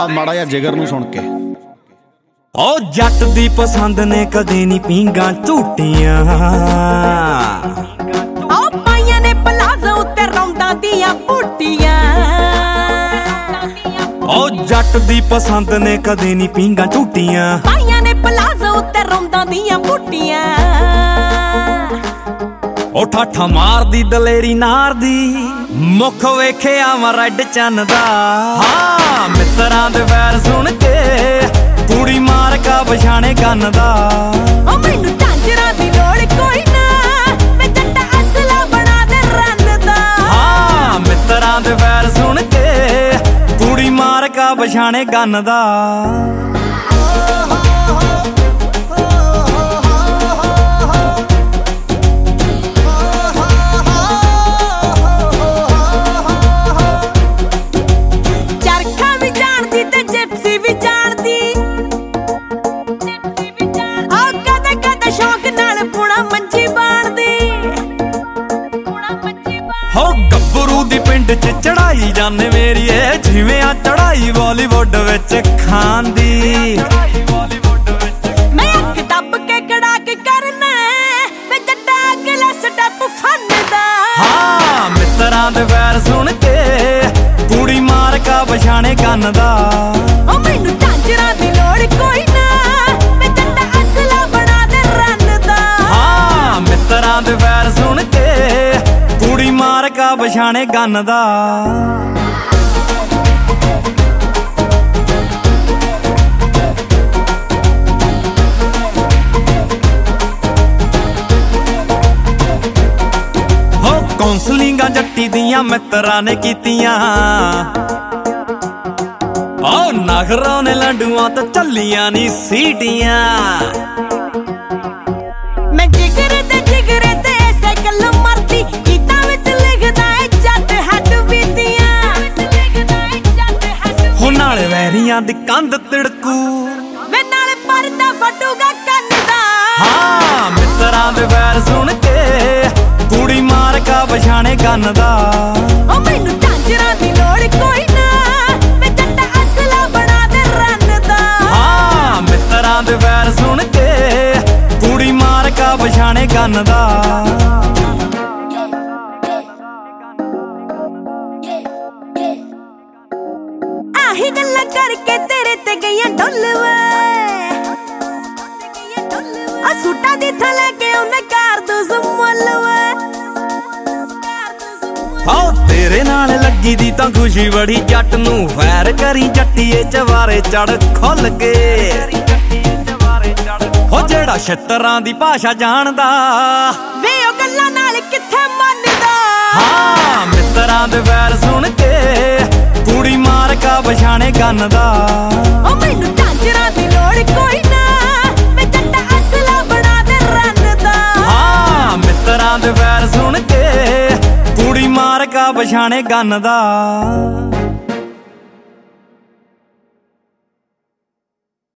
ਮਾੜਾ ਜਿਹਾ ਜਿਗਰ ਨੂੰ ਸੁਣ ਕੇ। ਓ ਜੱਟ ਦੀ ਪਸੰਦ ਨੇ ਕਦੇ ਨਹੀਂ ਪੀਂਗਾ ਝੂਟੀਆਂ, ਓ ਪਾਈਆਂ ਨੇ ਪਲਾਜ਼ੋ ਉੱਤੇ ਰੌਂਦਾਂ ਦੀਆਂ ਬੂਟੀਆਂ। ਓ ਜੱਟ ਦੀ ਪਸੰਦ ਨੇ ਕਦੇ ਨਹੀਂ ਪੀਂਗਾ ਝੂਟੀਆਂ, ਪਾਈਆਂ ਨੇ ਪਲਾਜ਼ੋ ਉੱਤੇ ਰੌਂਦਾਂ ਦੀਆਂ ਬੂਟੀਆਂ। ਓ ਠਾਠਾ ਮਾਰਦੀ ਦਲੇਰੀ ਨਾਰ ਦੀ, ਮੁੱਖ ਵੇਖਿਆ ਵਾ ਰੈਡ ਚੰਨ ਦਾ। ਹਾਂ ਮਿੱਤਰਾਂ ਦੇ ਵੈਰ ਸੁਣ ਕੇ ਕੁੜੀ ਮਾਰ ਕਾ ਪਛਾਣੇ ਕੰਨ ਦਾ। ਓ ਮੈਨੂੰ ਝਾਂਜਰਾਂ ਦੀ ਲੋੜ ਕੋਈ ਨਾ, ਮੈਂ ਜੱਟਾ ਅਸਲਾ ਬਣਾ ਦੇ ਰੰਨ ਦਾ। ਹਾਂ ਮਿੱਤਰਾਂ ਦੇ ਵੈਰ ਸੁਣ ਕੇ ਕੁੜੀ ਮਾਰ ਕਾ ਪਛਾਣੇ ਕੰਨ ਦਾ। ਹੋ ਗੱਭਰੂ ਦੀ ਪਿੰਡ ਚ ਚੜਾਈ ਜਾਨੇ ਮੇਰੀਏ, ਜਿਵੇਂ ਆ ਚੜਾਈ ਬਾਲੀਵੁੱਡ ਵਿੱਚ ਖਾਨ ਦੀ। ਮੈਂ ਅੱਖ ਦੱਬ ਕੇ ਕੜਾ ਕੇ ਕਰਨਾ, ਮੈਂ ਜੱਟਾ ਅਗਲਾ ਸਟੈਪ ਫਨ ਦਾ। ਹਾਂ ਮਿੱਤਰਾਂ ਦੇ ਵੈਰ ਸੁਣ ਕੇ ਕੁੜੀ ਮਾਰ ਕਾ ਪਛਾਣੇ ਕੰਨ ਦਾ। ਓ ਮੈਨੂੰ ਝਾਂਜਰਾਂ ਦੀ ਲੋੜ ਕੋਈ ਨਾ, ਮੈਂ ਜੱਟਾ ਅਸਲਾ ਬਣਾ ਦੇ ਰੰਨ ਦਾ। ਹਾਂ ਮਿੱਤਰਾਂ ਦੇ ਵੈਰ ਸੁਣ ਕੇ ਕੁੜੀ ਮਾਰ ਕਾ ਪਛਾਣੇ ਕੰਨ ਦਾ। ਹੋ ਕੌਂਸਲਿੰਗਾਂ ਜੱਟੀ ਦੀਆਂ ਮਿੱਤਰਾਂ ਨੇ ਕੀਤੀਆਂ, ਓ ਨਖਰਾਂ ਨੇ ਲੰਡੂਆਂ ਤੋਂ ਚੱਲੀਆਂ ਨੀ ਸੀਟੀਆਂ। ਮੈਂ ਜਿਗਰੇ ਤੇ ਐਸੇ ਗੱਲਾਂ ਮਰਦੀ, ਗੀਤਾਂ ਵਿੱਚ ਲਿਖਦਾ ਏ ਜੱਟ ਹੱਡ ਬੀਤੀਆਂ। ਹੋ ਨਾਲੇ ਵੈਰੀਆਂ ਦੀ ਕੰਧ ਤਿੜਕੂ, ਵੇ ਨਾਲੇ ਪਰਦਾ ਫਟੂਗਾ ਕੰਨ ਦਾ। ਹਾਂ ਮਿੱਤਰਾਂ ਦੇ ਵੈਰ ਸੁਣ ਕੇ ਕੁੜੀ ਮਾਰ ਕਾ ਪਛਾਣੇ ਕੰਨ ਦਾ। ਓ ਮੈਨੂੰ ਝਾਂਜਰਾਂ ਦੀ ਲੋੜ ਕੋਈ ਨਾ, ਮੈਂ ਜੱਟਾ ਅਸਲਾ ਬਣਾ ਦੇ ਰੰਨ ਦਾ। ਹਾਂ ਮਿੱਤਰਾਂ ਦੇ ਵੈਰ ਸੁਣ ਕੇ ਕੁੜੀ ਮਾਰ ਕਾ ਪਛਾਣੇ ਕੰਨ ਦਾ। ਆਹੀ ਗੱਲਾਂ ਕਰਕੇ ਤੇਰੇ ਤੇ ਗਈਆਂ ਢੁੱਲ ਵੇ, ਆ ਸੂਟਾਂ ਦੀ ਥਲੇ ਕੇ ਉਹਨੇ ਕਰ ਦੂ ਜ਼ਮੁੱਲ ਵੇ। ਹੋ ਤੇਰੇ ਨਾਲ ਲੱਗੀ ਦੀ ਤਾਂ ਖੁਸ਼ੀ ਬੜੀ, ਜੱਟ ਨੂੰ ਫੈਰ ਕਰੀ ਜੱਟੀਏ ਚਵਾਰੇ ਚੜ ਖੁੱਲ ਕੇ। ਹੋ ਜਿਹੜਾ ਛਿੱਤਰਾਂ ਦੀ ਭਾਸ਼ਾ ਜਾਣਦਾ, ਵੇ ਉਹ ਗੱਲਾਂ ਨਾਲ ਕਿੱਥੇ ਮੰਨਦਾ। ਹਾਂ ਮਿੱਤਰਾਂ ਦੇ ਵੈਰ ਸੁਣ ਕੇ ਕੁੜੀ ਮਾਰ ਕਾ ਪਛਾਣੇ ਕੰਨ ਦਾ। ਓ ਮੈਨੂੰ ਝਾਂਜਰਾਂ ਦੀ ਲੋੜ ਕੋਈ ਨਾ, ਮੈਂ ਜੱਟਾ ਅਸਲਾ ਬਣਾ ਦੇ ਰੰਨ ਦਾ। ਹਾਂ ਮਿੱਤਰਾਂ ਦੇ ਵੈਰ ਸੁਣ ਕੇ ਕੁੜੀ ਮਾਰ ਕਾ ਪਛਾਣੇ ਕੰਨ ਦਾ।